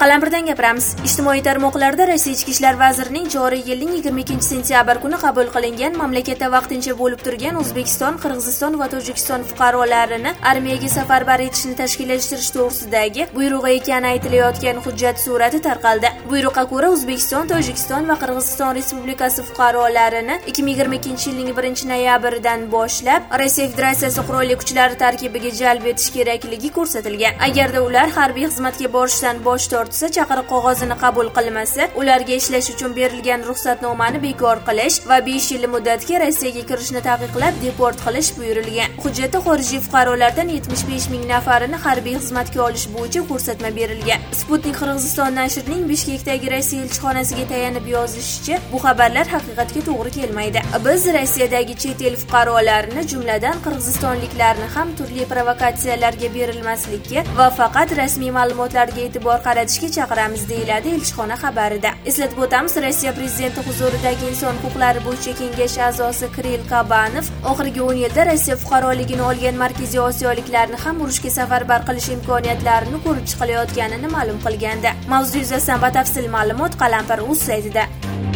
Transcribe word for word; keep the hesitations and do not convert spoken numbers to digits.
Qalampirdan gapiramiz. Ijtimoiy tarmoqlarda Rossiya Ichki ishlar vazirining joriy yilning yigirma ikkinchi sentyabr kuni qabul qilingan mamlakatda vaqtincha bo'lib turgan O'zbekiston, Qirg'iziston va Tojikiston fuqarolarini armiyaga safarbar etishni tashkillashtirish to'g'risidagi buyrug'i ekani aytilayotgan hujjat surati tarqaldi. Buyruqqa ko'ra O'zbekiston, Tojikiston va Qirg'iziston Respublikasi fuqarolarini ikki ming yigirma ikkinchi yilning birinchi noyabridan boshlab Rossiya Federatsiyasi qurolli kuchlari tarkibiga jalb etish kerakligi ko'rsatilgan. Agarda ular harbiy xizmatga borishdan bosh tortsa, chaqiriq qog'ozini qabul qilmasa, ularga ishlash uchun berilgan ruxsatnomani bekor qilish va besh yil muddatga Rossiyaga kirishni taqiqlab deport qilish buyurilgan. Hujjatda xorijiy fuqarolardan yetmish besh ming nafarini harbiy xizmatga olish bo'yicha ko'rsatma berilgan. Sputnik Qirg'iziston nashrining Bishkekdagi Rossiya elchixonasiga tayanib yozishicha, bu xabarlar haqiqatga to'g'ri kelmaydi. Biz Rossiyadagi chet el fuqarolarini, jumladan qirg'izistonliklarni ham turli provokatsiyalarga berilmaslikka va faqat rasmiy ma'lumotlarga e'tibor qaratishga chaqiramiz, deyiladi elchixona xabarida. Eslatib o'tamiz, Rossiya prezidenti huzuridagi inson huquqlari bo'yicha kengash a'zosi Kirill Kabanov oxirgi o'n yilda Rossiya fuqaroligini olgan Markaziy Osiyoliklarni ham urushga safarbar qilish imkoniyatlarini ko'rib chiqilayotganini ma'lum qilgandi. Mavzu yuzasidan batafsil ma'lumot Qalampir.uz saytida.